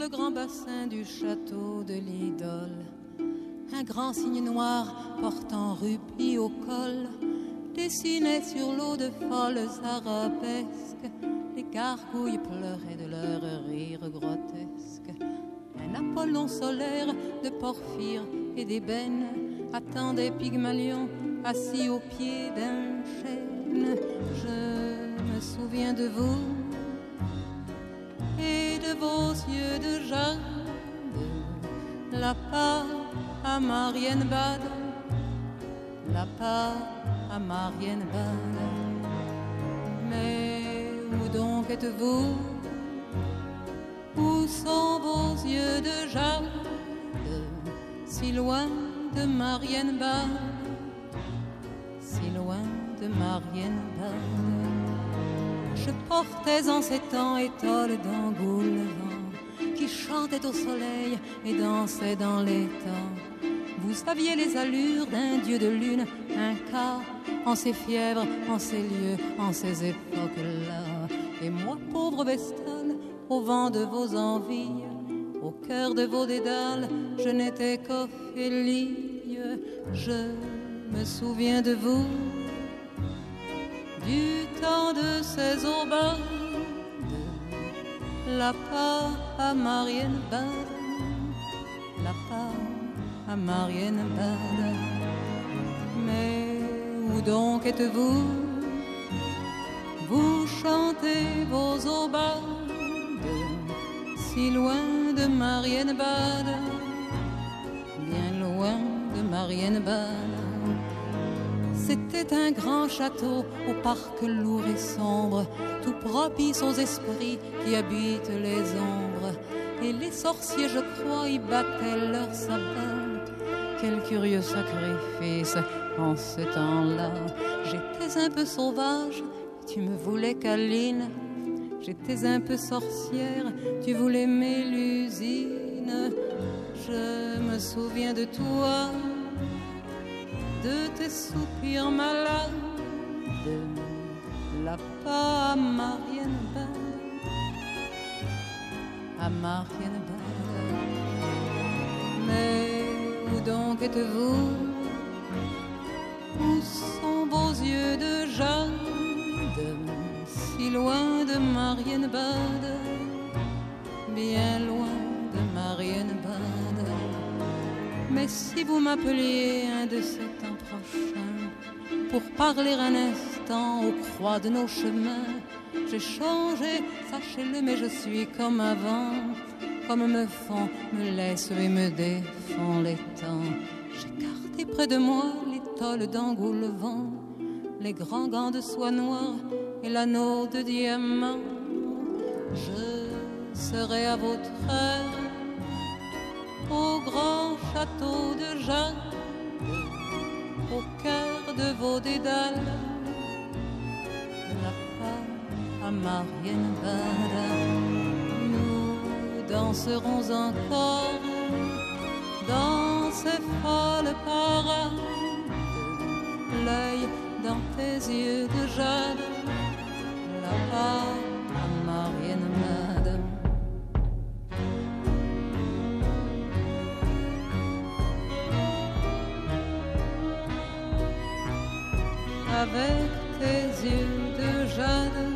le grand bassin du château de l'Idole. Un grand cygne noir portant rubis au col dessinait sur l'eau de folles arabesques. Les gargouilles pleuraient de leur rire grotesque. Un Apollon solaire de porphyre et d'ébène attendait Pygmalion assis au pied d'un chêne. Je me souviens de vous et de vos yeux de jade, là-bas à Marienbad, là-bas à Marienbad. Mais où donc êtes-vous? Où sont vos yeux de jade, si loin de Marienbad, si loin de Marienbad? Je portais en ces temps étoiles d'Angoulêvent qui chantait au soleil et dansait dans les temps. Vous aviez les allures d'un dieu de lune, un cas en ces fièvres, en ces lieux, en ces époques-là. Et moi, pauvre vestale, au vent de vos envies, au cœur de vos dédales, je n'étais qu'Ophélie. Je me souviens de vous, du temps de ces aubades, là-bas à Marienbad, là-bas à Marienbad. Mais où donc êtes-vous? Vous chantez vos aubades si loin de Marienbad, bien loin de Marienbad. C'était un grand château au parc lourd et sombre, tout propice aux esprits qui habitent les ombres. Et les sorciers, je crois, y battaient leur sabbat. Quel curieux sacrifice en ce temps-là. J'étais un peu sauvage, tu me voulais câline. J'étais un peu sorcière, tu voulais Mélusine. Je me souviens de toi, de tes soupirs malades, là-bas à Marienbad, à Marienbad. Mais où donc êtes-vous? Où sont vos yeux de jade, si loin de Marienbad, bien loin de Marienbad? Mais si vous m'appeliez un de ces temps prochains pour parler un instant aux croix de nos chemins, j'ai changé, sachez-le, mais je suis comme avant, comme me font, me laissent et me défend les temps. J'ai gardé près de moi l'étole d'Angoulêvent, les grands gants de soie noire et l'anneau de diamant. Je serai à votre heure au grand château de Jade, au cœur de vos dédales, là-bas à Marienbad. Nous danserons encore dans ces folles parades, l'œil dans tes yeux de jade, là-bas à Marienbad. Avec tes yeux de jade,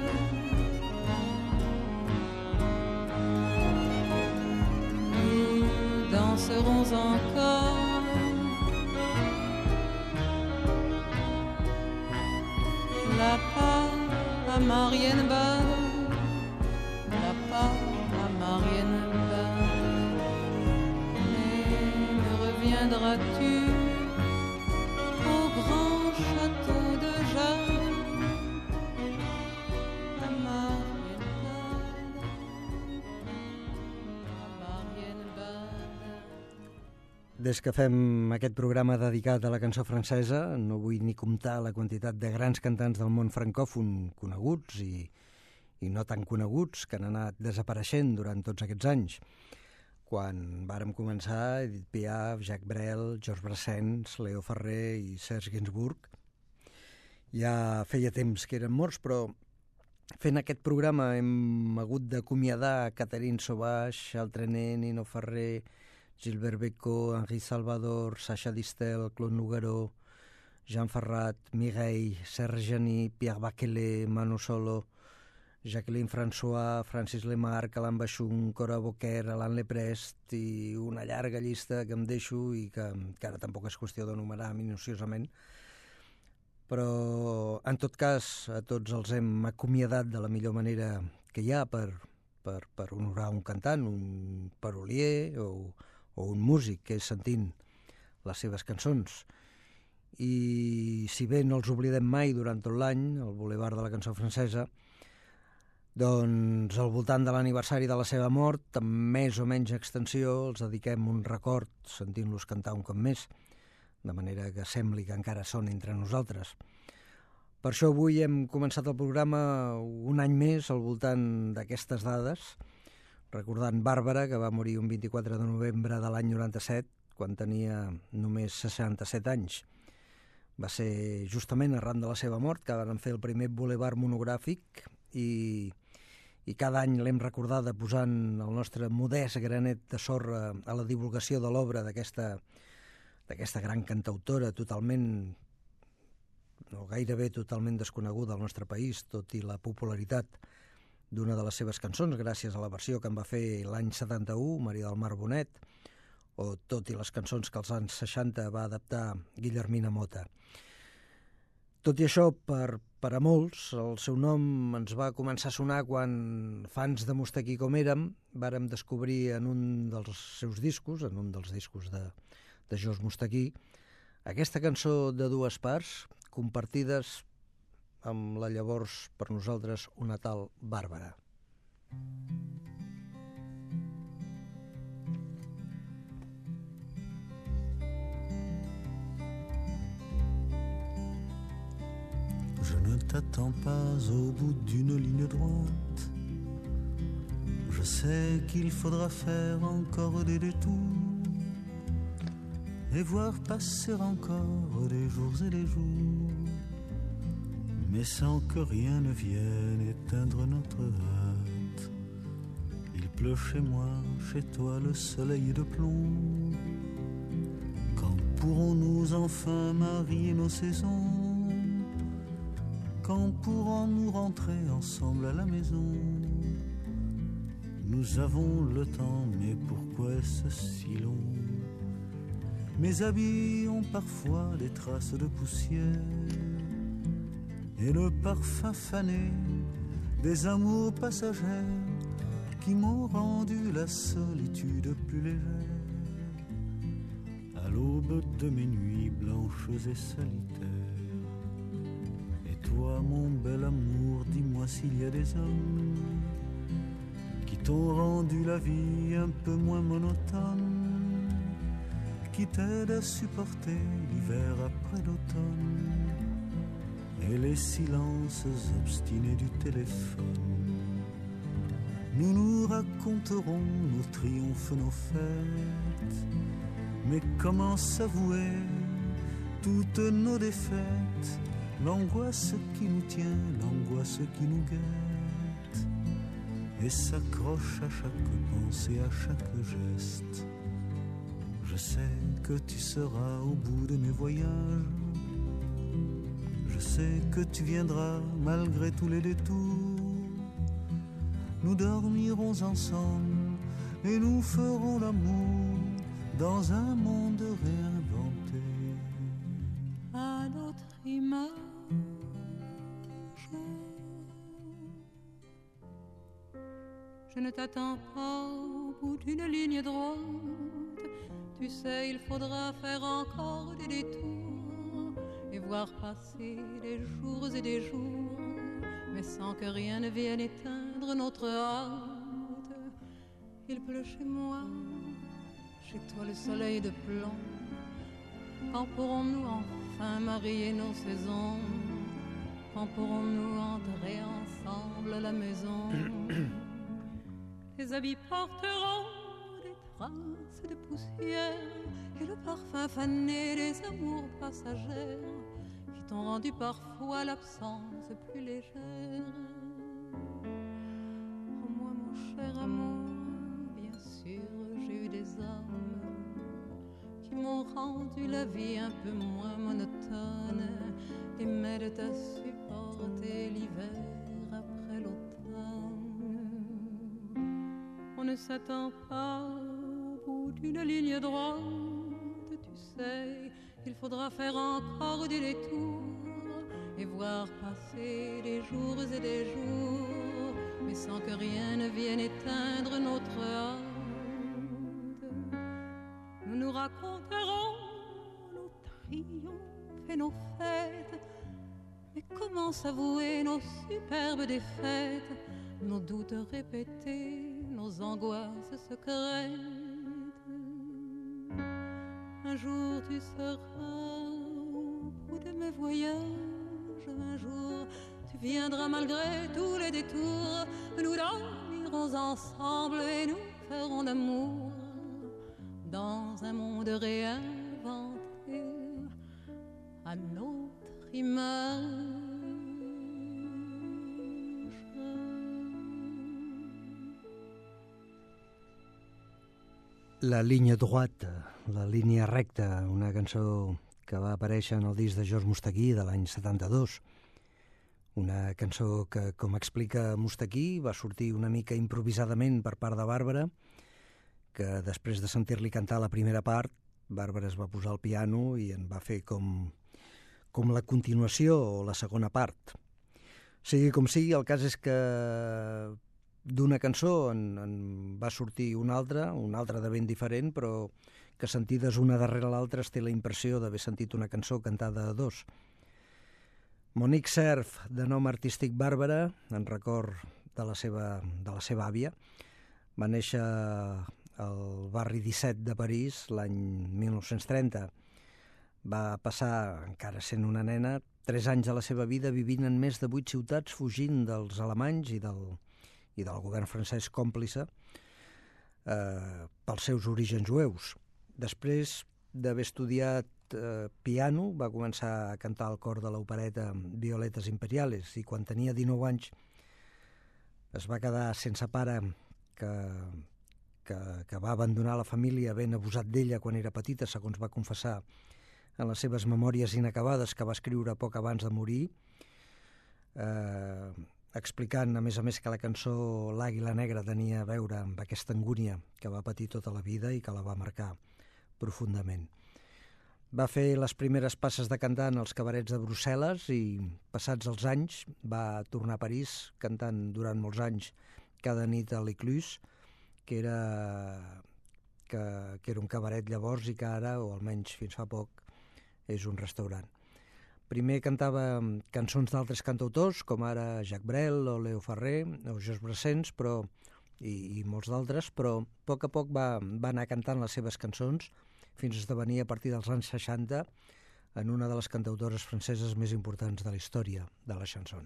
nous danserons encore là-bas à Marienbad, là-bas à Marienbad. Et me reviendras-tu au grand château de Jade, à Marienbad, a Marienbad. Des que fem aquest programa dedicat a la cançó francesa, no vull ni comptar la quantitat de grans cantants del món francòfon coneguts i no tan coneguts que han anat desapareixent durant tots aquests anys. Quan vàrem començar, Edith Piaf, Jacques Brel, Georges Brassens, Leo Ferrer i Serge Gainsbourg, ja feia temps que eren morts, però Fent aquest programa hem hagut d'acomiadar Catherine Sauvage, Altrenet, Nino Ferrer, Gilbert Bécaud, Henri Salvador, Sacha Distel, Claude Nogueró, Jean Ferrat, Mireille, Serge Genis, Pierre Bachelet, Manu Solo, Jacqueline François, Francis Lemarque, Alain Bachung, Cora Beaucaire, Alain Leprest i una llarga llista que em deixo i que ara tampoc és qüestió d'enumerar minuciosament. Però, en tot cas, a tots els hem acomiadat de la millor manera que hi ha per honorar un cantant, un parolier o un músic, que és sentint les seves cançons. I si bé no els oblidem mai durant tot l'any, el Boulevard de la Cançó Francesa, doncs al voltant de l'aniversari de la seva mort, amb més o menys extensió, els dediquem un record sentint-los cantar un cop més, de manera que sembli que encara són entre nosaltres. Per això avui hem començat el programa un any més al voltant d'aquestes dades, recordant Bàrbara, que va morir un 24 de novembre de l'any 97, quan tenia només 67 anys. Va ser justament arran de la seva mort que van fer el primer Boulevard monogràfic i cada any l'hem recordada posant el nostre modest granet de sorra a la divulgació de l'obra d'aquesta gran cantautora totalment, o gairebé totalment desconeguda al nostre país, tot i la popularitat d'una de les seves cançons, gràcies a la versió que en va fer l'any 71, Maria del Mar Bonet, o tot i les cançons que als anys 60 va adaptar Guillermina Motta. Tot i això, per a molts, el seu nom ens va començar a sonar quan, fans de Mustaquí com érem, vàrem descobrir en un dels seus discos, en un dels discos de Jos Mustaquí, aquesta cançó de dues parts, compartides amb la llavors, per nosaltres, una tal Bàrbara. Je ne t'attends pas au bout d'une ligne droite. Je sais qu'il faudra faire encore des détours et voir passer encore des jours et des jours, mais sans que rien ne vienne éteindre notre hâte. Il pleut chez moi, chez toi, le soleil de plomb. Quand pourrons-nous enfin marier nos saisons? Quand pourrons-nous rentrer ensemble à la maison? Nous avons le temps, mais pourquoi est-ce si long? Mes habits ont parfois des traces de poussière et le parfum fané des amours passagères qui m'ont rendu la solitude plus légère. À l'aube de mes nuits blanches et solitaires. Toi, mon bel amour, dis-moi s'il y a des hommes qui t'ont rendu la vie un peu moins monotone, qui t'aident à supporter l'hiver après l'automne et les silences obstinés du téléphone. Nous nous raconterons nos triomphes, nos fêtes, mais comment s'avouer toutes nos défaites? L'angoisse qui nous tient, l'angoisse qui nous guette et s'accroche à chaque pensée, à chaque geste. Je sais que tu seras au bout de mes voyages. Je sais que tu viendras malgré tous les détours. Nous dormirons ensemble et nous ferons l'amour dans un monde réinventé. À notre image, je ne t'attends pas au bout d'une ligne droite. Tu sais, il faudra faire encore des détours et voir passer des jours et des jours, mais sans que rien ne vienne éteindre notre hâte. Il pleut chez moi, chez toi le soleil de plomb. Quand pourrons-nous enfin marier nos saisons? Quand pourrons-nous entrer ensemble à la maison? Les habits porteront des traces de poussière et le parfum fané des amours passagères qui t'ont rendu parfois l'absence plus légère. Oh moi mon cher amour, bien sûr j'ai eu des hommes qui m'ont rendu la vie un peu moins monotone et m'aident à supporter l'hiver après l'automne. On ne s'attend pas au bout d'une ligne droite, tu sais, il faudra faire encore des détours et voir passer des jours et des jours, mais sans que rien ne vienne éteindre notre hâte. Nous nous raconterons nos triomphes et nos fêtes, mais comment s'avouer nos superbes défaites, nos doutes répétés, nos angoisses secrètes. Un jour tu seras au bout de mes voyages, un jour tu viendras malgré tous les détours, nous dormirons ensemble et nous ferons l'amour dans un monde réinventé à notre image. La línia droite, la línia recta, una cançó que va aparèixer en el disc de George Mustaquí de l'any 72. Una cançó que, com explica Mustaquí, va sortir una mica improvisadament per part de Bàrbara, que després de sentir-li cantar la primera part, Bàrbara es va posar al piano i en va fer com la continuació o la segona part. Sigui com sigui, el cas és que d'una cançó en va sortir una altra de ben diferent, però que sentides una darrere l'altra es té la impressió d'haver sentit una cançó cantada a dos. Monique Cerf, de nom artístic Bàrbara, en record de la seva àvia, va néixer al barri 17 de París l'any 1930. Va passar, encara sent una nena, 3 anys de la seva vida vivint en més de 8 ciutats, fugint dels alemanys i del govern francès còmplice pels seus orígens jueus. Després d'haver estudiat piano, va començar a cantar al cor de l'opereta Violetas Imperiales i quan tenia 19 anys es va quedar sense pare, que va abandonar la família ben abusat d'ella quan era petita, segons va confessar en les seves memòries inacabades que va escriure poc abans de morir, explicant, a més, que la cançó L'Àguila Negra tenia a veure amb aquesta angúnia que va patir tota la vida i que la va marcar profundament. Va fer les primeres passes de cantar en els cabarets de Brussel·les i, passats els anys, va tornar a París cantant durant molts anys cada nit a l'Écluse, que era un cabaret llavors i que ara, o almenys fins fa poc, és un restaurant. Primer cantava cançons d'altres cantautors, com ara Jacques Brel o Léo Ferrer o Georges Brassens, i molts d'altres, però a poc va anar cantant les seves cançons fins a esdevenir a partir dels anys 60 en una de les cantautores franceses més importants de la història de la chanson.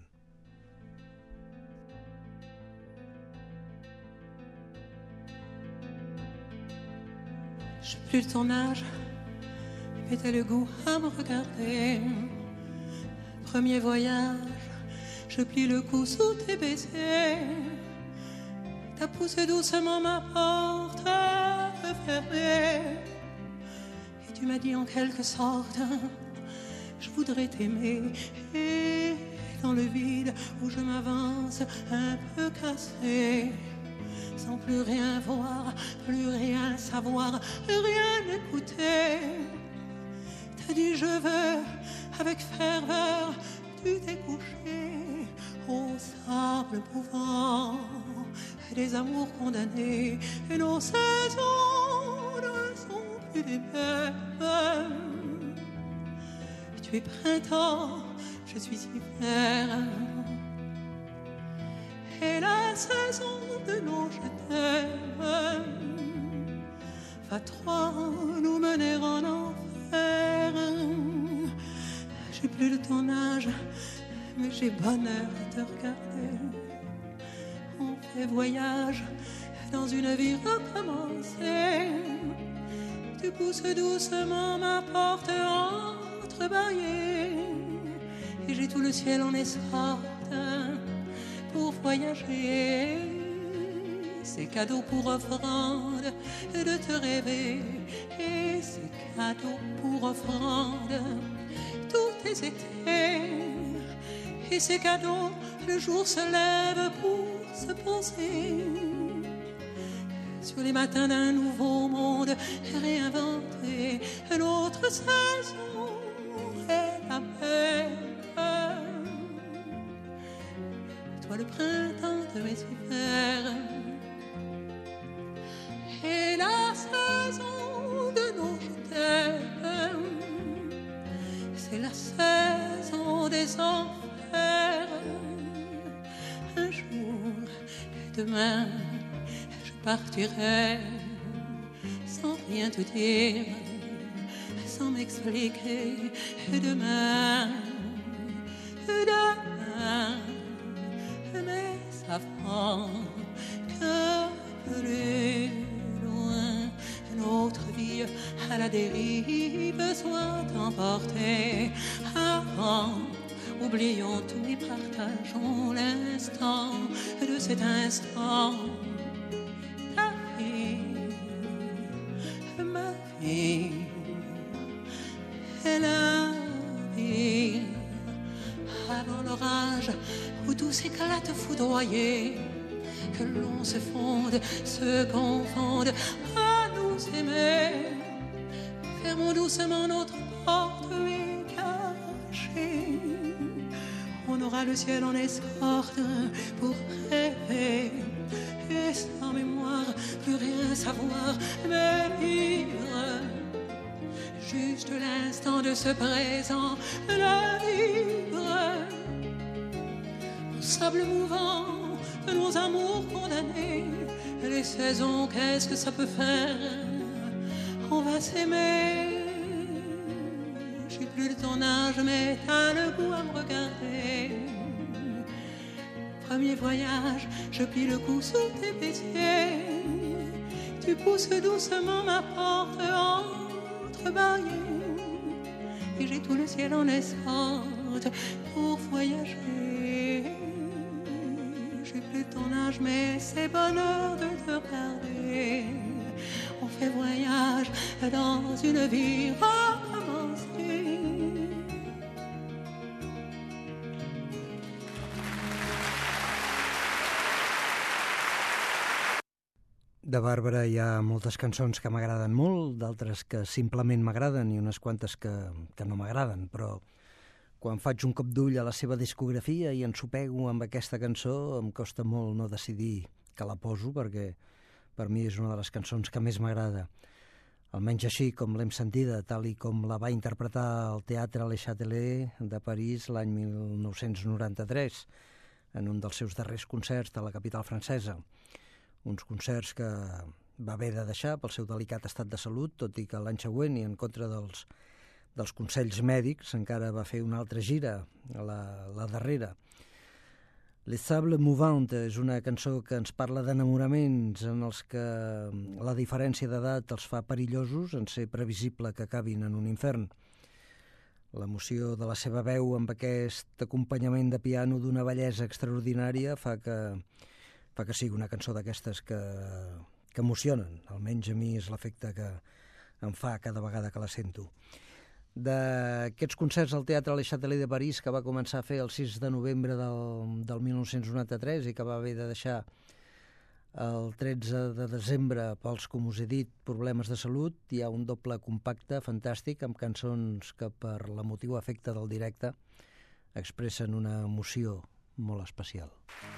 J'ai plus de ton âge, mais t'as le goût à me regarder. Premier voyage, je plie le cou sous tes baisers. T'as poussé doucement ma porte fermée. Et tu m'as dit en quelque sorte, je voudrais t'aimer. Et dans le vide où je m'avance un peu cassé, sans plus rien voir, plus rien savoir, rien écouter. T'as dit je veux, avec ferveur, tu t'es couché au sable mouvant des amours condamnés, et nos saisons ne sont plus les mêmes. Tu es printemps, je suis hiver, et la saison de nos je t'aime va trois nous mener en enfer. J'ai plus de ton âge, mais j'ai bonheur à te regarder. On fait voyage dans une vie recommencée. Tu pousses doucement ma porte entrebâillée, et j'ai tout le ciel en escorte pour voyager. C'est cadeau pour offrande de te rêver. Et c'est cadeau pour offrande tous tes étés. Et c'est cadeau, le jour se lève pour se poser sur les matins d'un nouveau monde réinventé. L'autre saison est la belle. Toi le printemps de mes hivers et la saison de nos je t'aime. C'est la saison des enfers. Un jour, demain, je partirai sans rien te dire, sans m'expliquer. Demain, demain, mais savant que plus loin notre vie à la dérive soit emportée. Avant, oublions tout et partageons l'instant de cet instant. Ta vie, ma vie, et la vie. Avant l'orage où tout s'éclate foudroyé, que l'on se fonde, se confonde à nous aimer. Fermons doucement notre porte et cachée. On aura le ciel en escorte pour rêver. Et sans mémoire, plus rien savoir, mais vivre juste l'instant de ce présent, la vivre au sable mouvant de nos amours condamnés. Les saisons, qu'est-ce que ça peut faire? On va s'aimer. J'ai plus de ton âge, mais t'as le goût à me regarder. Premier voyage, je plie le cou sous tes pieds. Tu pousses doucement ma porte entrebâillée. Et j'ai tout le ciel en escorte pour voyager. J'ai plus de ton âge, mais c'est bonheur de te regarder. On fait voyage dans une vie recommencée. De Bàrbara hi ha moltes cançons que m'agraden molt, d'altres que simplement m'agraden i unes quantes que no m'agraden, però quan faig un cop d'ull a la seva discografia i ensopego amb aquesta cançó em costa molt no decidir que la poso, perquè per mi és una de les cançons que més m'agrada. Almenys així com l'hem sentida, tal i com la va interpretar al Teatre Le Châtelet de París l'any 1993, en un dels seus darrers concerts de la capital francesa. Uns concerts que va haver de deixar pel seu delicat estat de salut, tot i que l'any següent, i en contra dels consells mèdics, encara va fer una altra gira, la darrera. Les Sables Mouvants és una cançó que ens parla d'enamoraments en els que la diferència d'edat els fa perillosos en ser previsible que acabin en un infern. L'emoció de la seva veu amb aquest acompanyament de piano d'una bellesa extraordinària fa que sigui una cançó d'aquestes que emocionen. Almenys a mi és l'efecte que em fa cada vegada que la sento. D'aquests concerts al Teatre Le Châtelet de París que va començar a fer el 6 de novembre del 1993 i que va haver de deixar el 13 de desembre pels, com us he dit, problemes de salut, hi ha un doble compacte fantàstic amb cançons que per l'emotiu efecte del directe expressen una emoció molt especial.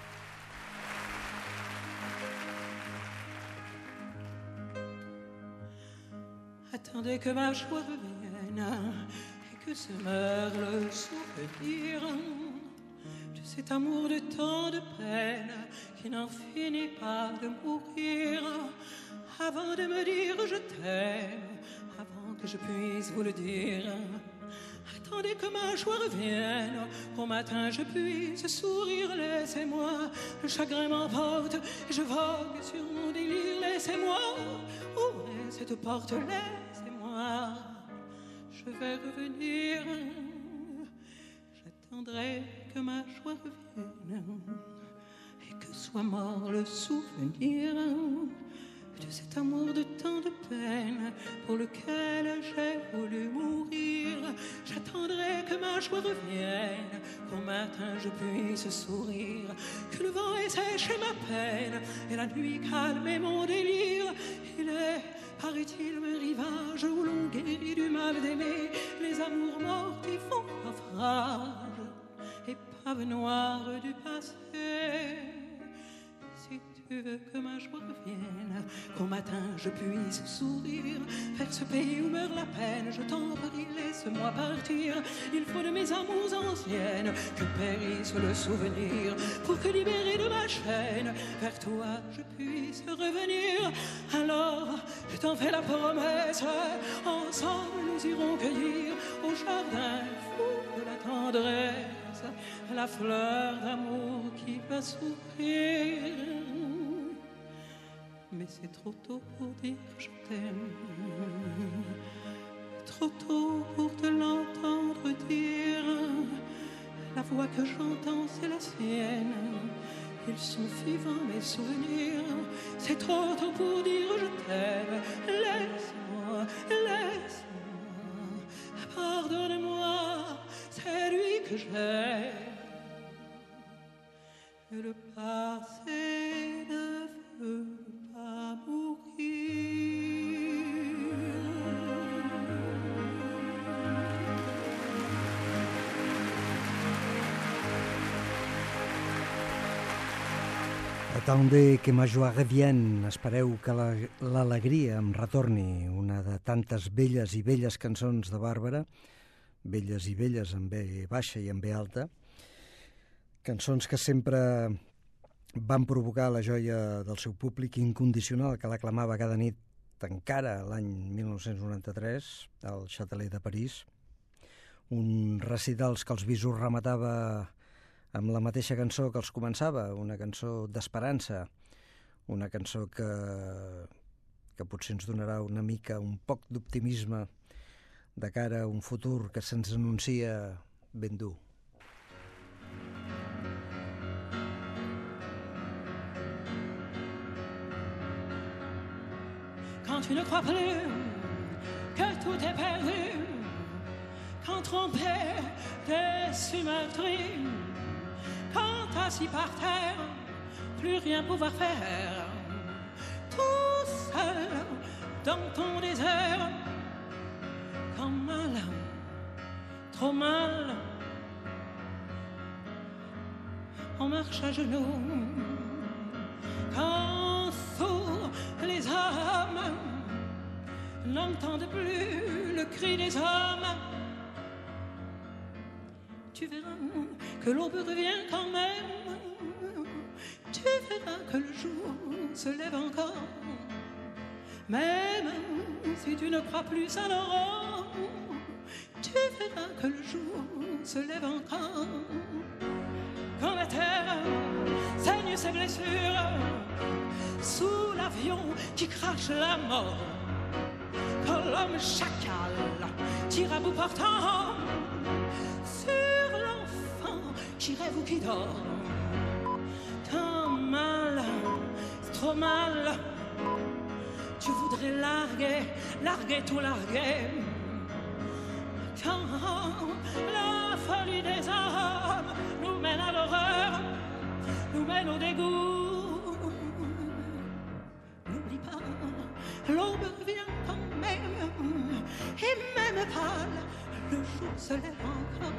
Attendez que ma joie revienne et que se meure le souvenir de cet amour de tant de peine qui n'en finit pas de mourir. Avant de me dire je t'aime, avant que je puisse vous le dire, attendez que ma joie revienne, qu'au matin je puisse sourire. Laissez-moi, le chagrin m'emporte, je vogue sur mon délire. Laissez-moi ouvrir cette porte, laissez-moi, je vais revenir. J'attendrai que ma joie revienne, que soit mort le souvenir de cet amour de tant de peine pour lequel j'ai voulu mourir. J'attendrai que ma joie revienne, qu'au matin je puisse sourire, que le vent ait séché ma peine et la nuit calmer mon délire. Il est, paraît-il, un rivage où l'on guérit du mal d'aimer. Les amours morts qui font naufrage, épave noire du passé. Si tu veux que ma joie revienne, qu'au matin je puisse sourire, vers ce pays où meurt la peine, je t'en prie, laisse-moi partir. Il faut de mes amours anciennes que périsse le souvenir, pour que libéré de ma chaîne, vers toi je puisse revenir. Alors je t'en fais la promesse, ensemble nous irons cueillir au jardin fou de la tendresse la fleur d'amour qui va s'ouvrir. Mais c'est trop tôt pour dire je t'aime, trop tôt pour te l'entendre dire. La voix que j'entends c'est la sienne, ils sont vivants mes souvenirs. C'est trop tôt pour dire je t'aime. Laisse-moi, laisse-moi, pardonne-moi, c'est lui que j'aime. Le passé ne veut pas mourir. Attendez que ma joie revienne, espereu que l'alegria em retorni, una de tantes belles i belles cançons de Bàrbara, belles i belles en B baixa i en B alta, cançons que sempre van provocar la joia del seu públic incondicional que l'aclamava cada nit encara l'any 1993 al Châtelet de París, un recitals que els Bisús rematava amb la mateixa cançó que els començava, una cançó d'esperança, una cançó que potser ens donarà una mica, un poc d'optimisme de cara a un futur que se'ns anuncia ben dur. Quand tu ne crois plus que tout est perdu, quand trompé, déçu, meurtri, quand assis par terre, plus rien pouvoir faire, tout seul dans ton désert, quand mal, trop mal, on marche à genoux, quand sourds les hommes n'entendent plus le cri des hommes, tu verras que l'aube revient quand même, tu verras que le jour se lève encore, même si tu ne crois plus à l'aurore, tu verras que le jour se lève encore. Quand la terre saigne ses blessures sous l'avion qui crache la mort, quand l'homme chacal tire à bout portant sur l'enfant qui rêve ou qui dort, quand mal, trop mal, tu voudrais larguer tout larguer, quand la folie des hommes nous mène à l'horreur, nous mène au dégoût, n'oublie pas, l'aube revient quand même, et même pâle, le jour se lève encore.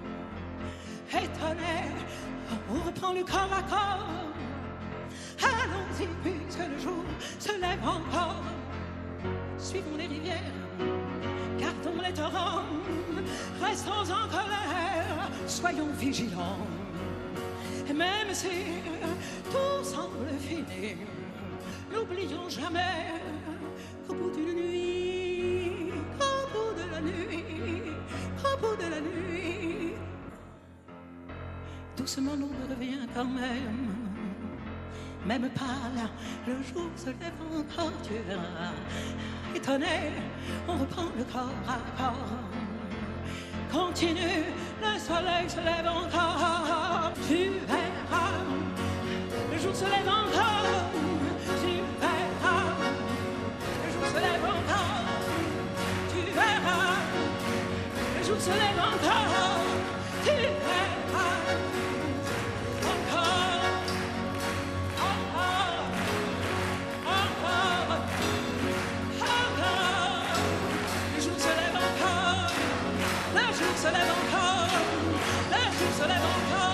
Étonné, on reprend le corps à corps, allons-y puisque le jour se lève encore. Suivons les rivières, gardons les torrents, restons en colère, soyons vigilants. Et même si tout semble fini, n'oublions jamais qu'au bout d'une nuit, qu'au bout de la nuit, qu'au bout de la nuit, doucement l'aube revient quand même. Même pâle, le jour se lève encore, tu verras. Étonné, on reprend le corps à corps. Continue, le soleil se lève encore. Tu verras, le le jour se lève encore, tu verras. Le jour se lève encore, tu verras. Le jour se lève encore, tu verras. Encore, encore, encore, encore. Le jour se lève encore, le jour se lève encore, le jour se lève encore.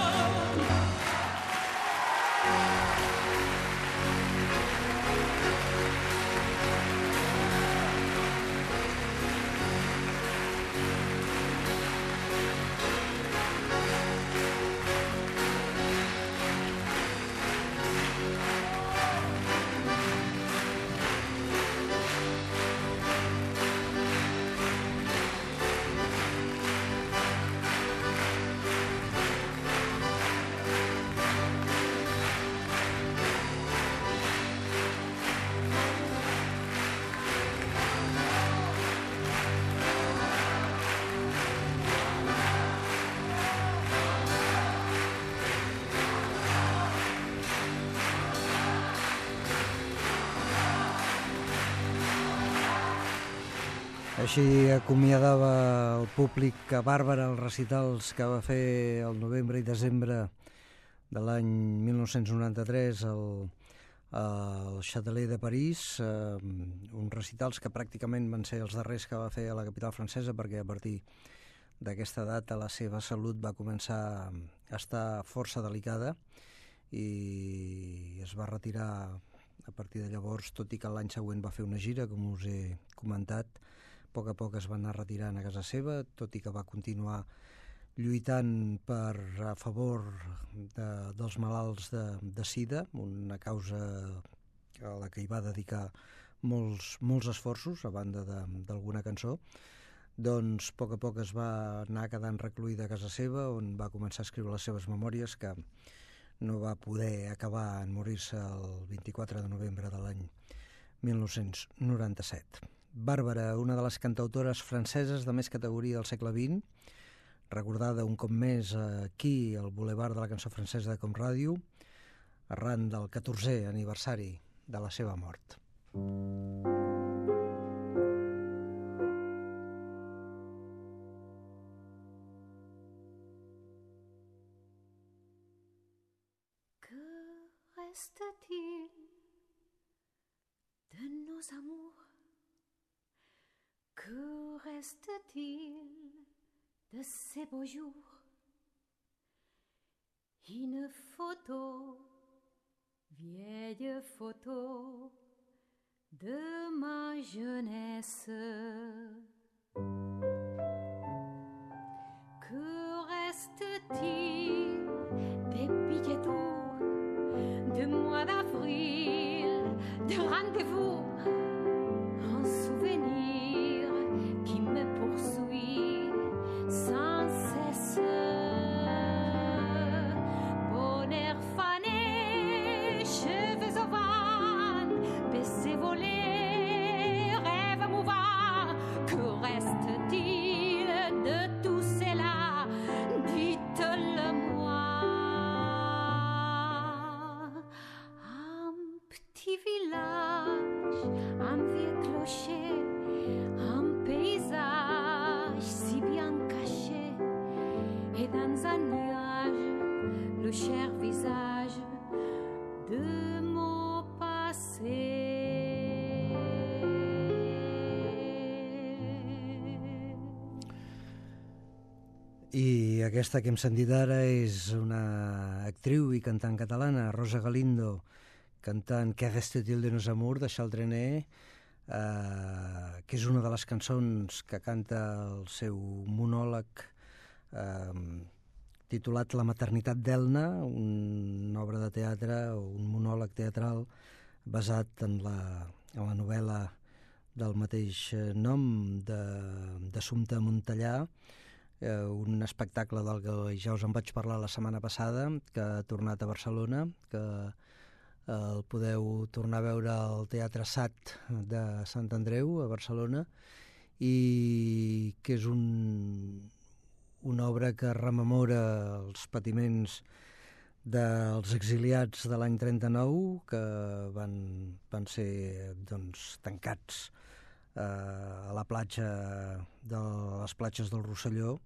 Així acomiadava el públic a Bàrbara els recitals que va fer el novembre i desembre de l'any 1993 al Châtelet de París, uns recitals que pràcticament van ser els darrers que va fer a la capital francesa, perquè a partir d'aquesta data la seva salut va començar a estar força delicada i es va retirar a partir de llavors, tot i que l'any següent va fer una gira, com us he comentat. A poc es va anar retirant a casa seva, tot i que va continuar lluitant a favor dels malalts de sida, una causa a la que hi va dedicar molts esforços, a banda d'alguna cançó. Doncs a poc es va anar quedant recluïda a casa seva, on va començar a escriure les seves memòries, que no va poder acabar en morir-se el 24 de novembre de l'any 1997. Bàrbara, una de les cantautores franceses de més categoria del segle XX, recordada un cop més aquí, al Boulevard de la Cançó Francesa de Com Ràdio, arran del 14è aniversari de la seva mort. Que reste-t-il de nos amours? Que reste-t-il de ces beaux jours? Une photo, vieille photo de ma jeunesse. Que reste-t-il des billets d'or, de mois d'avril, de rendez-vous, un souvenir qui me poursuit sans cesse. Bon air fané, cheveux au vent, baisers volés, rêves mouvants. Que reste-t-il de tout cela? Dites-le-moi. Un petit village, un vieux clocher, un paysage si bien caché, et dans un nuage, le cher visage de mon passé. I aquesta que hem sentit ara és una actriu i cantant catalana, Rosa Galindo, cantant Que reste-t-il de nos amours, de Charles Trenet, que és una de les cançons que canta el seu monòleg titulat La maternitat d'Elna, una obra de teatre o un monòleg teatral basat en la novel·la del mateix nom d'Assumpta Montellà, un espectacle del que ja us en vaig parlar la setmana passada, que ha tornat a Barcelona, que el podeu tornar a veure al Teatre SAT de Sant Andreu, a Barcelona, i que és una obra que rememora els patiments dels exiliats de l'any 39 que van ser doncs, tancats a la platja de les platges del Rosselló,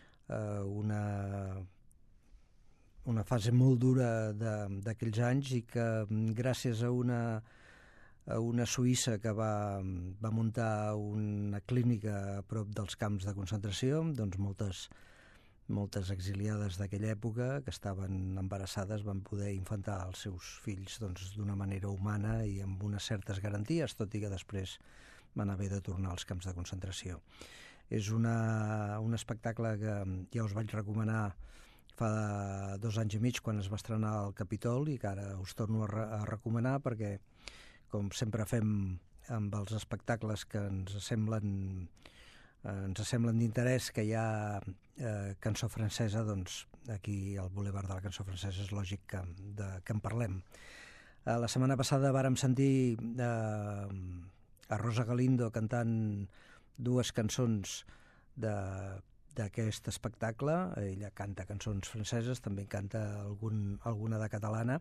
una fase molt dura d'aquells anys, i que gràcies a una suïssa que va muntar una clínica a prop dels camps de concentració, doncs moltes exiliades d'aquella època que estaven embarassades van poder infantar els seus fills d'una manera humana i amb unes certes garanties, tot i que després van haver de tornar als camps de concentració. És un espectacle que ja us vaig recomanar fa 2 anys i mig quan es va estrenar al Capitol, i que ara us torno a recomanar perquè, com sempre fem amb els espectacles que ens semblen d'interès, que hi ha cançó francesa, doncs aquí al Boulevard de la Cançó Francesa és lògic que en parlem. La setmana passada vàrem sentir a Rosa Galindo cantant 2 cançons d'aquest espectacle. Ella canta cançons franceses, també canta alguna de catalana.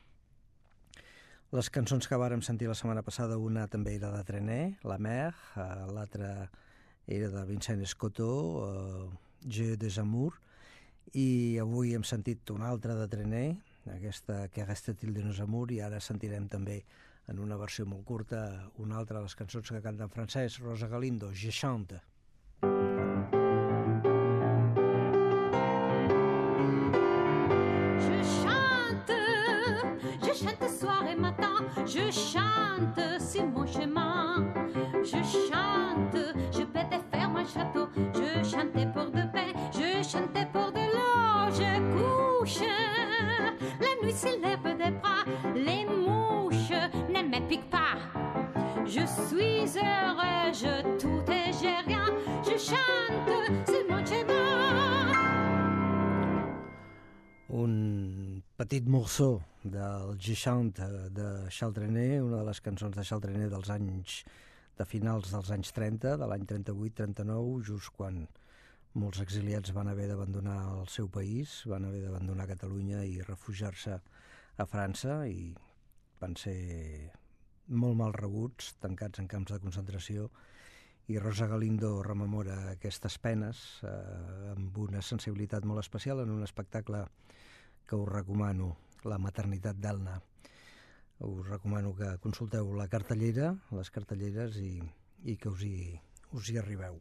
Les cançons que vàrem sentir la setmana passada, una també era de Trenet, La Mer, l'altra era de Vincent Escotó, Jeu des amours, i avui hem sentit una altra de Trenet, aquesta Que reste-t-il de nos amours, i ara sentirem també en una versió molt curta una altra de les cançons que canta en francès, Rosa Galindo, Je chante. Je chante soir et matin, je chante sur mon chemin, je chante, je peux te faire mon château, je chantais pour de paix, je chantais pour de l'eau, je couche, la nuit c'est l'herbe des bras, les mouches ne me piquent pas, je suis heureux, je tout et j'ai rien, je chante sur mon chemin. Un petit morceau del Je chante de Charles Trenet, una de les cançons de Charles Trenet de finals dels anys 30, de l'any 38-39, just quan molts exiliats van haver d'abandonar el seu país, van haver d'abandonar Catalunya i refugiar-se a França, i van ser molt mal rebuts, tancats en camps de concentració, i Rosa Galindo rememora aquestes penes amb una sensibilitat molt especial en un espectacle que us recomano, La maternitat d'Elna. Us recomano que consulteu les cartelleres, i que us hi arribeu.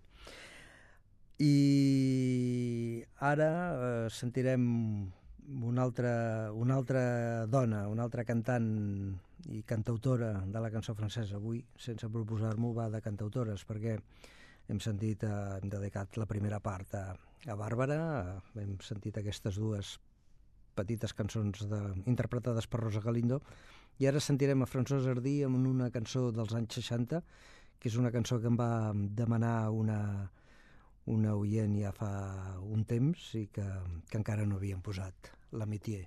I ara sentirem una altra dona, una altra cantant i cantautora de la cançó francesa. Avui, sense proposar-m'ho, va de cantautores, perquè hem dedicat la primera part a Bàrbara, hem sentit aquestes 2 petites cançons interpretades per Rosa Galindo, i ara sentirem a Françoise Hardy amb una cançó dels anys 60, que és una cançó que em va demanar una oient ja fa un temps i que encara no havíem posat, L'Amitié.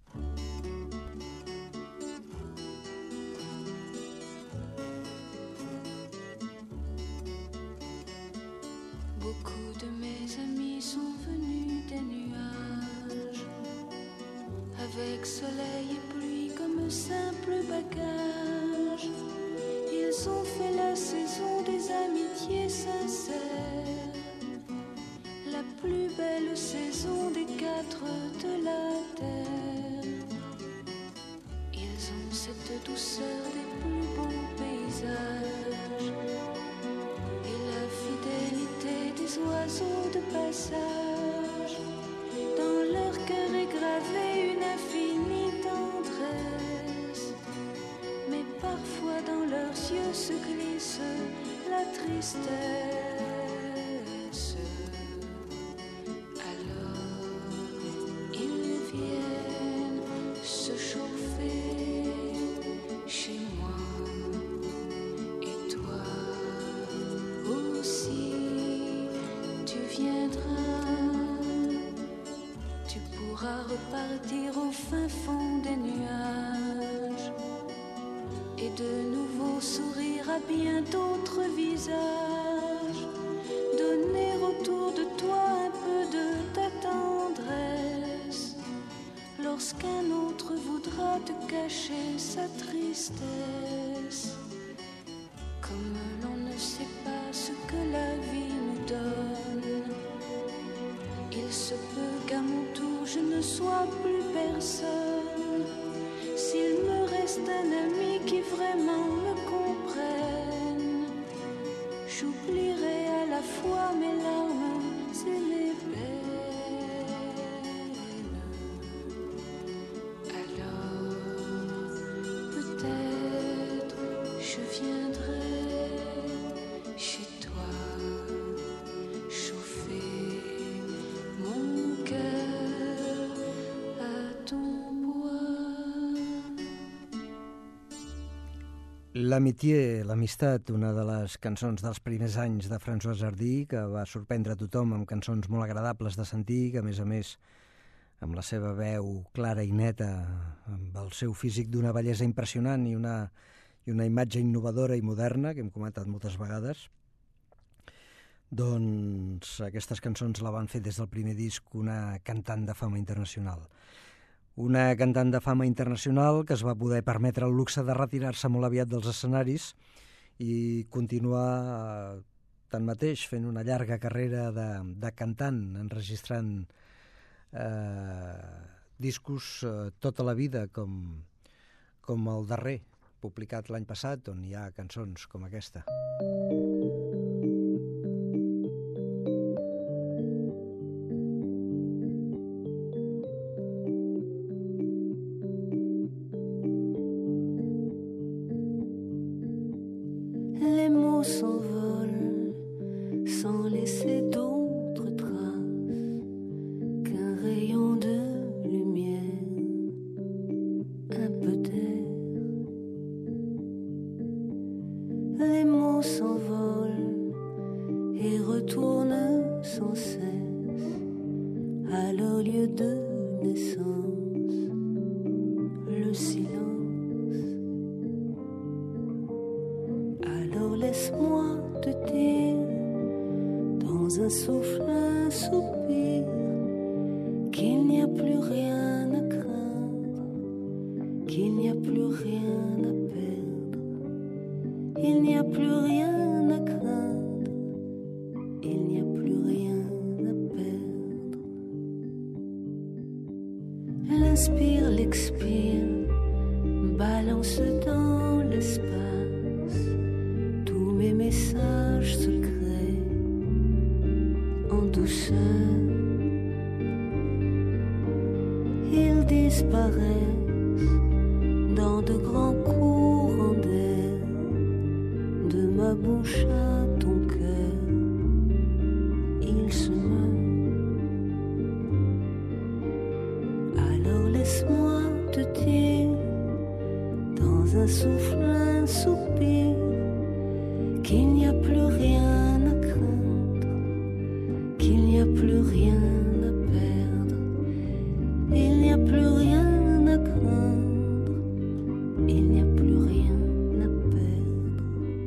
Beaucoup de mes amis sont venus des nuages, avec soleil et pluie comme simple bagage. Ils ont fait la saison des amitiés sincères, la plus belle saison des 4 de la terre. Ils ont cette douceur des plus beaux paysages et la fidélité des oiseaux de passage. Dans leur cœur est gravée une infinie tendresse, mais parfois dans leurs yeux se glisse la tristesse. Alors ils viennent se chauffer chez moi, et toi aussi tu viendras. Tu pourras repartir au fin fond des nuages et de nouveau sourire à bien d'autres visages, donner autour de toi un peu de ta tendresse lorsqu'un autre voudra te cacher sa tristesse. Comme l'on ne sait pas ce que la vie nous donne, il se peut qu'à mon tour je ne sois plus personne. S'il me reste un ami qui vraiment me comprenne, j'oublierai à la fois mes larmes et mes peines. Alors peut-être je viendrai chez toi, chauffer mon cœur à ton bois. L'Amitié, l'amistat, una de les cançons dels primers anys de François Hardy, que va sorprendre a tothom amb cançons molt agradables de sentir, que a més, amb la seva veu clara i neta, amb el seu físic d'una bellesa impressionant i una imatge innovadora i moderna, que hem comentat moltes vegades, doncs aquestes cançons la van fer des del primer disc una cantant de fama internacional. Una cantant de fama internacional que es va poder permetre el luxe de retirar-se molt aviat dels escenaris i continuar tanmateix fent una llarga carrera de cantant, enregistrant discos tota la vida, com el darrer, publicat l'any passat, on hi ha cançons com aquesta. Les mots s'envolent sans laisser d'autres traces qu'un rayon de lumière, un peu d'air. Les mots s'envolent et retournent sans cesse à leur lieu de naissance, le silence. Alors laisse-moi te dire, dans un souffle, un soupir, qu'il n'y a plus rien à craindre, qu'il n'y a plus rien à perdre, il n'y a plus rien à craindre, il n'y a plus rien à perdre. L'inspire, l'expire, balance dans l'espace tous mes messages secrets en douceur. Ils disparaissent dans de grands courants d'air, de ma bouche à ton cœur, ils se meurent. Alors laisse-moi te dire, dans un souffle, un soupir, qu'il n'y a plus rien à craindre, qu'il n'y a plus rien à perdre, il n'y a plus rien à craindre, il n'y a plus rien à perdre.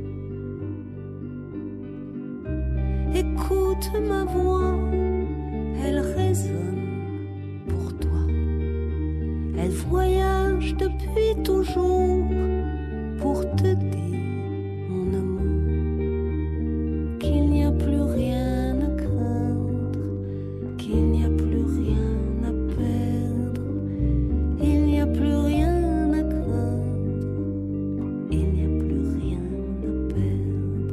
Écoute ma voix, elle résonne pour toi, elle voyage depuis toujours pour te dire, mon amour, qu'il n'y a plus rien à craindre, qu'il n'y a plus rien à perdre, il n'y a plus rien à craindre, il n'y a plus rien à perdre.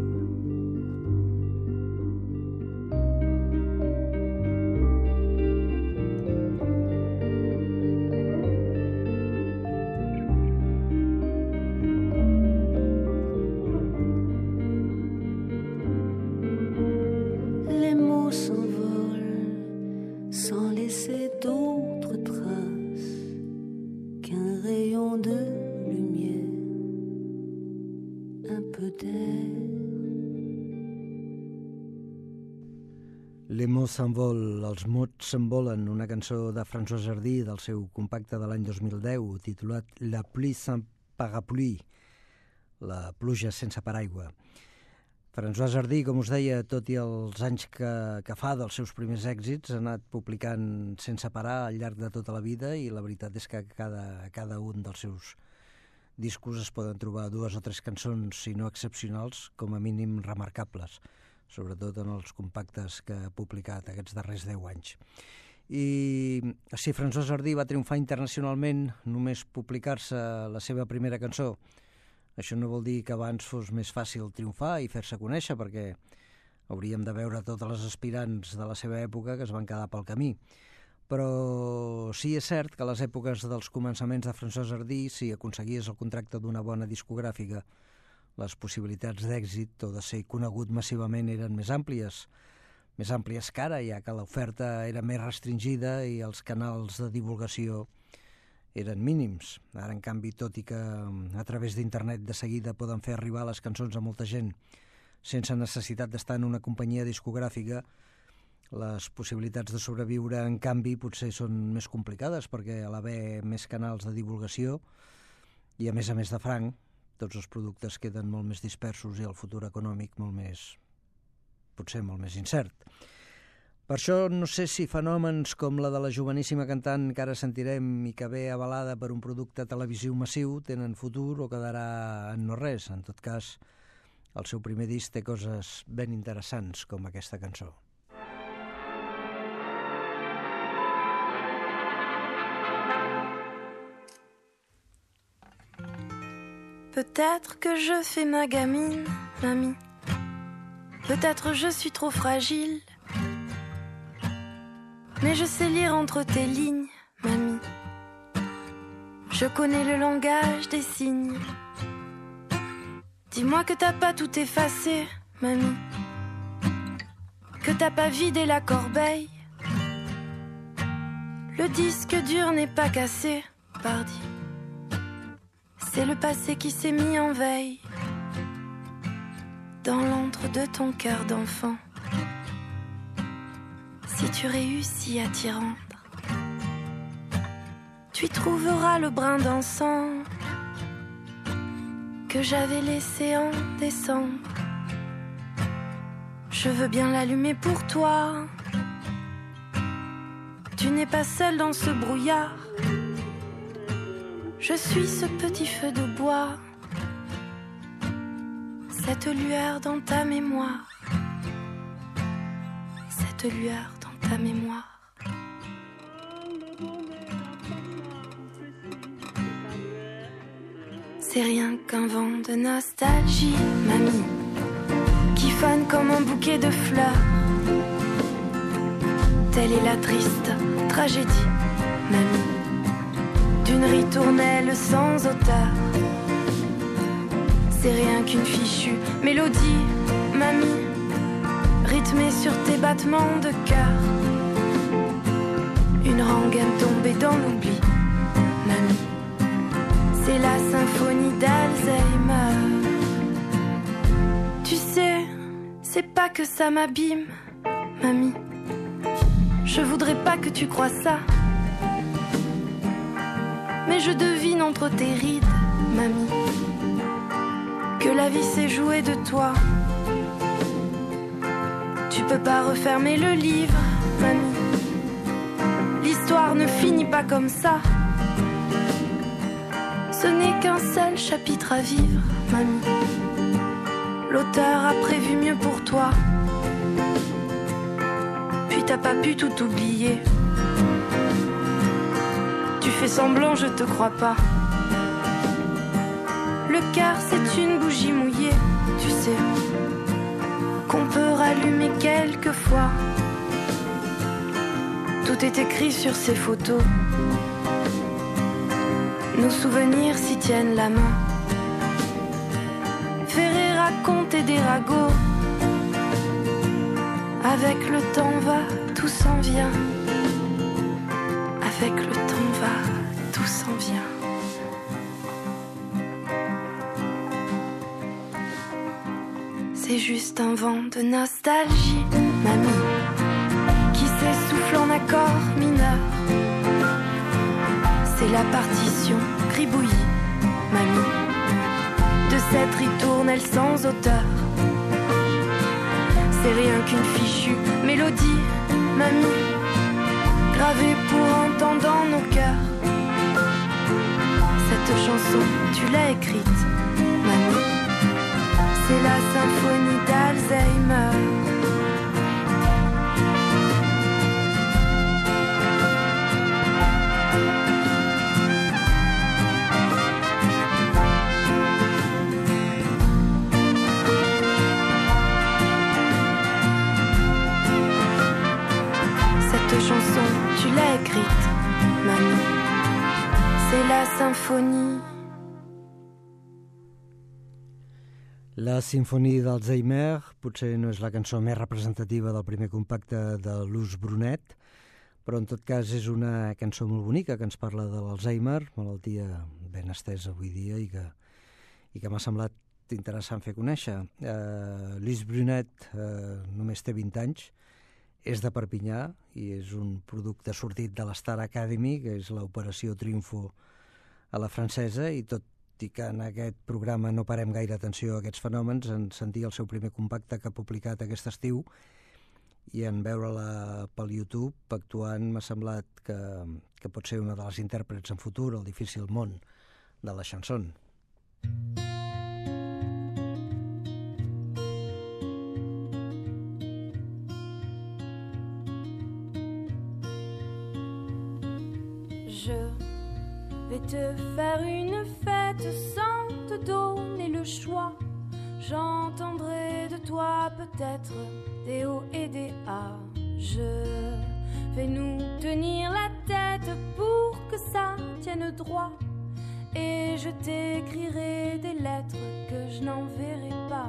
Les mots s'envolent sans laisser d'autres traces qu'un rayon de lumière, un peu d'air. Les mots s'envolent, els mots s'envolen, una cançó de François Hardy del seu compacte de l'any 2010 titulat La pluie sans parapluie, la pluja sense paraigua. François Hardy, com us deia, tot i els anys que fa dels seus primers èxits, ha anat publicant sense parar al llarg de tota la vida, i la veritat és que cada un dels seus discos es poden trobar 2 o 3 cançons, si no excepcionals, com a mínim remarcables, sobretot en els compactes que ha publicat aquests darrers 10 anys. I si François Hardy va triomfar internacionalment només publicar-se la seva primera cançó, això no vol dir que abans fos més fàcil triomfar i fer-se conèixer, perquè hauríem de veure totes les aspirants de la seva època que es van quedar pel camí. Però sí és cert que a les èpoques dels començaments de François Hardy, si aconseguies el contracte d'una bona discogràfica, les possibilitats d'èxit o de ser conegut massivament eren més àmplies que ara, ja que l'oferta era més restringida i els canals de divulgació eren mínims. Ara, en canvi, tot i que a través d'internet de seguida poden fer arribar les cançons a molta gent sense necessitat d'estar en una companyia discogràfica, les possibilitats de sobreviure, en canvi, potser són més complicades, perquè a l'haver més canals de divulgació i, a més de franc, tots els productes queden molt més dispersos i el futur econòmic potser molt més incert. Per això no sé si fenòmens com la de la joveníssima cantant que ara sentirem i que ve avalada per un producte televisiu massiu tenen futur o quedarà en no res. En tot cas, el seu primer disc té coses ben interessants com aquesta cançó. Peut-être que je fais ma gamine, mamie. Peut-être je suis trop fragile. Mais je sais lire entre tes lignes, mamie. Je connais le langage des signes. Dis-moi que t'as pas tout effacé, mamie. Que t'as pas vidé la corbeille. Le disque dur n'est pas cassé, pardi. C'est le passé qui s'est mis en veille dans l'antre de ton cœur d'enfant. Si tu réussis à t'y rendre, tu y trouveras le brin d'encens que j'avais laissé en décembre. Je veux bien l'allumer pour toi. Tu n'es pas seule dans ce brouillard. Je suis ce petit feu de bois, cette lueur dans ta mémoire, cette lueur dans ta mémoire. C'est rien qu'un vent de nostalgie, mamie, qui fane comme un bouquet de fleurs. Telle est la triste tragédie, mamie, d'une ritournelle sans auteur. C'est rien qu'une fichue mélodie, mamie, rythmée sur tes battements de cœur. Une rengaine tombée dans l'oubli, mamie, c'est la symphonie d'Alzheimer. Tu sais, c'est pas que ça m'abîme, mamie. Je voudrais pas que tu crois ça, mais je devine entre tes rides, mamie, que la vie s'est jouée de toi. Tu peux pas refermer le livre, mamie. L'histoire ne finit pas comme ça. Ce n'est qu'un seul chapitre à vivre, mamie. L'auteur a prévu mieux pour toi. Puis t'as pas pu tout oublier. Tu fais semblant, je te crois pas. Le cœur c'est une bougie mouillée, tu sais, qu'on peut rallumer quelquefois. Tout est écrit sur ces photos. Nos souvenirs s'y tiennent la main. Ferré raconter des ragots. Avec le temps va, tout s'en vient. Avec le temps va, tout s'en vient. C'est juste un vent de nostalgie, mamie, qui s'essouffle en accord mineur. C'est la partition gribouillie, mamie, de cette ritournelle sans auteur. c'est rien qu'une fichue mélodie, mamie, gravée pour un temps dans nos cœurs. Cette chanson, tu l'as écrite, mamie, c'est la symphonie d'Alzheimer. Chanson, tu l'as écrite, mamie, c'est la symphonie. La sinfonia d'Alzheimer potser no és la cançó més representativa del primer compacte de Luz Brunet, però en tot cas és una cançó molt bonica que ens parla de l'Alzheimer, malaltia ben estesa avui dia i que m'ha semblat interessant fer conèixer. Luz Brunet només té 20 anys, és de Perpinyà i és un producte sortit de l'Star Academy, que és l'operació Triunfo a la francesa, i tot i que en aquest programa no parem gaire atenció a aquests fenòmens, en sentir el seu primer compacte que ha publicat aquest estiu i en veure-la pel YouTube actuant m'ha semblat que pot ser una de les intèrprets en futur al difícil món de la chanson. Je vais te faire une fête sans te donner le choix. J'entendrai de toi peut-être des hauts et des bas. Je vais nous tenir la tête pour que ça tienne droit. Et je t'écrirai des lettres que je n'enverrai pas.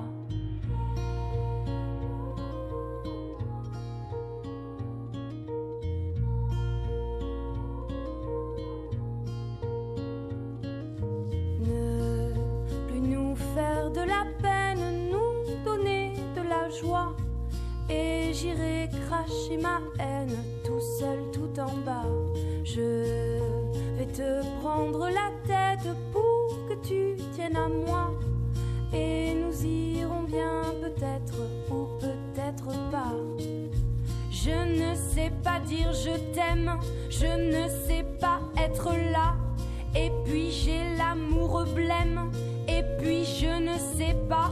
Et j'irai cracher ma haine tout seul, tout en bas. Je vais te prendre la tête pour que tu tiennes à moi. Et nous irons bien peut-être ou peut-être pas. Je ne sais pas dire je t'aime, je ne sais pas être là. Et puis j'ai l'amour blême, et puis je ne sais pas.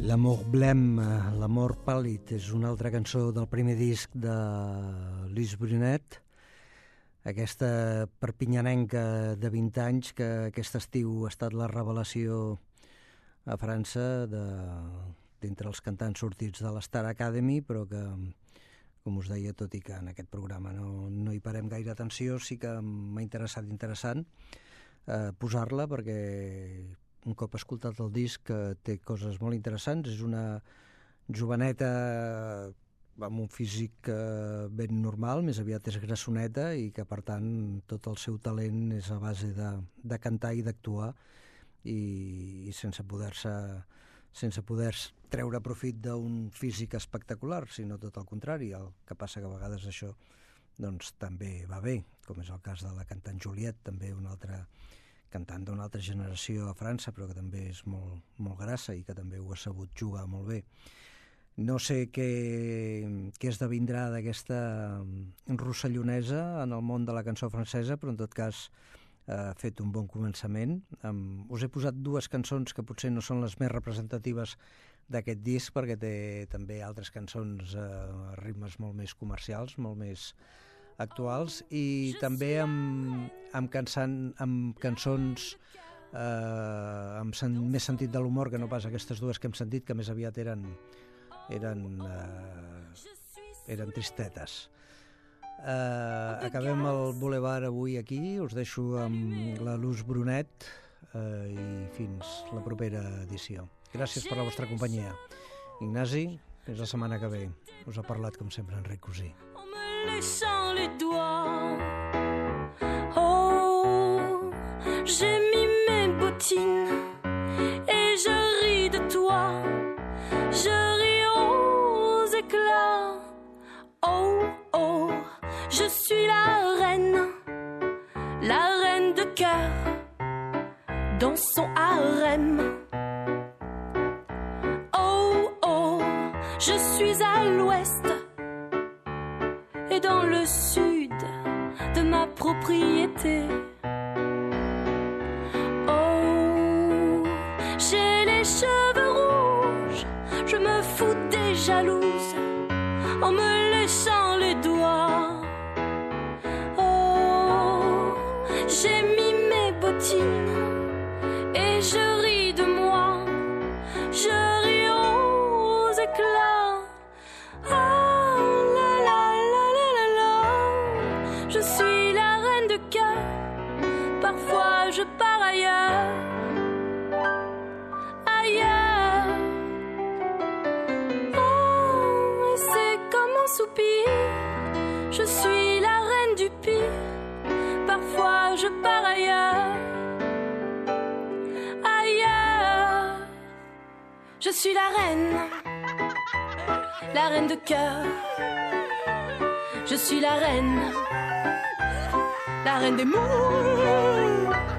L'amor blême, l'amor pàl·lid, és una altra cançó del primer disc de Lis Brunet, aquesta perpinyanenca de 20 anys que aquest estiu ha estat la revelació a França d'entre els cantants sortits de l'Star Academy, però que, com us deia, tot i que en aquest programa no hi parem gaire atenció, sí que m'ha interessant posar-la, perquè un cop escoltat el disc té coses molt interessants. És una joveneta amb un físic ben normal, més aviat és grassoneta, i que per tant tot el seu talent és a base de cantar i d'actuar, i sense poder treure profit d'un físic espectacular, sinó tot el contrari. El que passa que a vegades això doncs també va bé, com és el cas de la cantant Juliette, també una altra cantant d'una altra generació a França, però que també és molt grassa i que també ho ha sabut jugar molt bé. No sé què esdevindrà d'aquesta rossellonesa en el món de la cançó francesa, però en tot cas ha fet un bon començament. Us he posat dues cançons que potser no són les més representatives d'aquest disc, perquè té també altres cançons a ritmes molt més comercials, molt més actuals, i també amb cançons amb més sentit de l'humor que no pas aquestes dues que hem sentit, que més aviat eren tristetes. Acabem el Boulevard avui aquí, us deixo amb la Luz Brunet i fins la propera edició. Gràcies per la vostra companyia. Ignasi, fins la setmana que ve. Us ha parlat com sempre Enric Cosí. Léchant les doigts, oh, j'ai mis mes bottines et je ris de toi, je ris aux éclats. Oh, oh, je suis la reine de cœur dans son harem. Oh, oh, je suis à l'ouest et dans le sud de ma propriété. Oh, j'ai les cheveux rouges, je me fous des jalouses en me léchant les doigts. Oh, j'ai mis mes bottines et je ris de moi, je ris aux éclats. Parfois je pars ailleurs, ailleurs. Oh, et c'est comme un soupir, je suis la reine du pire. Parfois je pars ailleurs, ailleurs. Je suis la reine de cœur. Je suis la reine des mots.